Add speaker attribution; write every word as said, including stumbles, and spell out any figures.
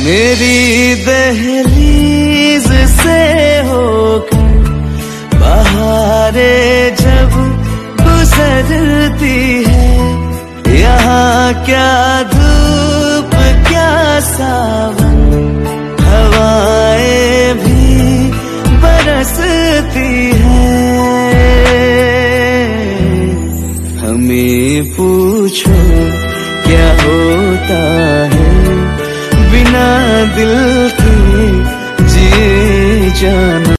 Speaker 1: मेरी दहलीज से होकर बहारें जब गुजरती है, यहाँ क्या धूप क्या सावन, हवाएं भी बरसती है। हमें पूछो क्या होता है बिना दिल के जिए जाना।